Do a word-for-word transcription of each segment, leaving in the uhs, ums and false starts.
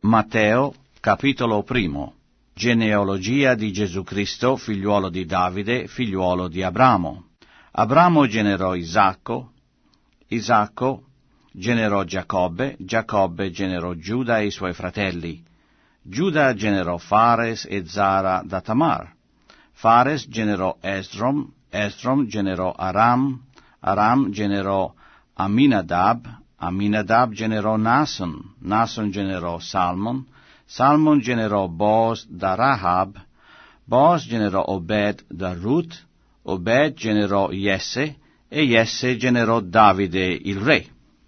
Matteo, capitolo primo. Genealogia di Gesù Cristo, figliuolo di Davide, figliuolo di Abramo. Abramo generò Isacco, Isacco generò Giacobbe, Giacobbe generò Giuda e i suoi fratelli. Giuda generò Fares e Zara da Tamar. Fares generò Esrom, Esrom generò Aram, Aram generò Aminadab, Aminadab generò Nason, Nason generò Salmon, Salmon generò Boaz da Rahab, Boaz generò Obed da Ruth, Obed generò Jesse, e Jesse generò Davide il re.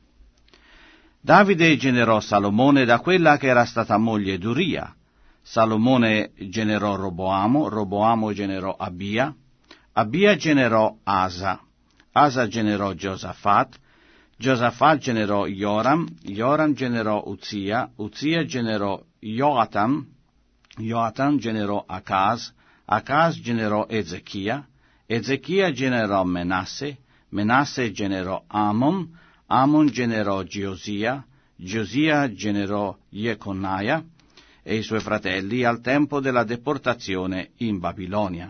Davide generò Salomone da quella che era stata moglie d'Uria. Salomone generò Roboamo, Roboamo generò Abia, Abia generò Asa, Asa generò Giosafat, Giosafat generò Joram, Joram generò Uzia, Uzia generò Joatam, Joatam generò Acaz, Acaz generò Ezechia, Ezechia generò Menasse, Menasse generò Amon, Amon generò Giosia, Giosia generò Jeconaia e i suoi fratelli al tempo della deportazione in Babilonia.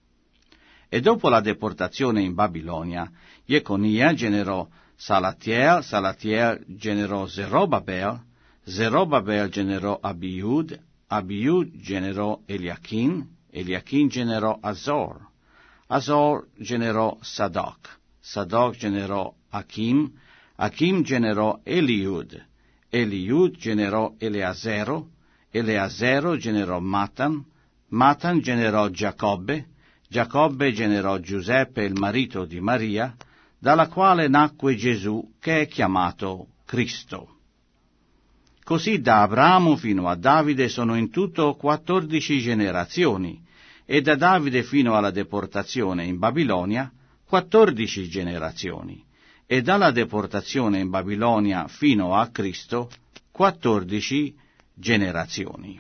E dopo la deportazione in Babilonia, Jeconia generò Salatiel, Salatiel generò Zerobabel, Zerobabel generò Abiud, Abiud generò Eliachin, Eliachin generò Azor, Azor generò Sadoc, Sadoc generò Achim, Achim generò Eliud, Eliud generò Eleazero, Eleazero generò Matan, Matan generò Giacobbe, Giacobbe generò Giuseppe, il marito di Maria, dalla quale nacque Gesù, che è chiamato Cristo. Così da Abramo fino a Davide sono in tutto quattordici generazioni, e da Davide fino alla deportazione in Babilonia quattordici generazioni, e dalla deportazione in Babilonia fino a Cristo quattordici generazioni.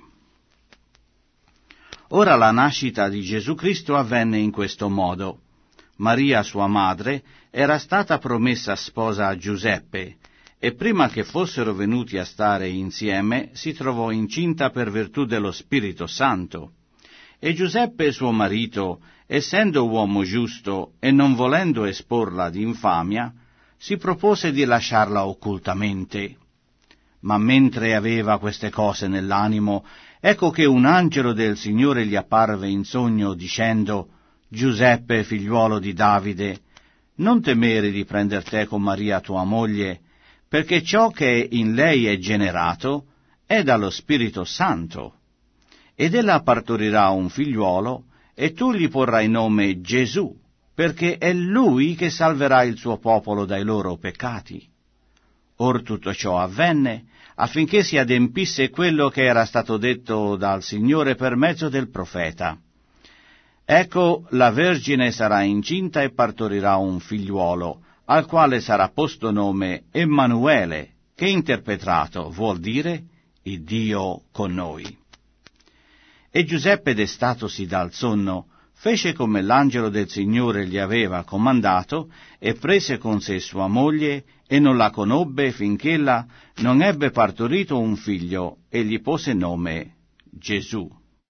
Ora la nascita di Gesù Cristo avvenne in questo modo. Maria, sua madre, era stata promessa sposa a Giuseppe, e prima che fossero venuti a stare insieme si trovò incinta per virtù dello Spirito Santo. E Giuseppe, suo marito, essendo uomo giusto e non volendo esporla ad infamia, si propose di lasciarla occultamente. Ma mentre aveva queste cose nell'animo, ecco che un angelo del Signore gli apparve in sogno dicendo: Giuseppe, figliuolo di Davide, non temere di prender te con Maria tua moglie, perché ciò che in lei è generato è dallo Spirito Santo. Ed ella partorirà un figliuolo, e tu gli porrai nome Gesù, perché è lui che salverà il suo popolo dai loro peccati. Or tutto ciò avvenne affinché si adempisse quello che era stato detto dal Signore per mezzo del profeta. Ecco, la Vergine sarà incinta e partorirà un figliuolo, al quale sarà posto nome Emanuele, che interpretato vuol dire il Dio con noi. E Giuseppe, destatosi dal sonno, fece come l'angelo del Signore gli aveva comandato, e prese con sé sua moglie, e non la conobbe finché ella non ebbe partorito un figlio, e gli pose nome Gesù.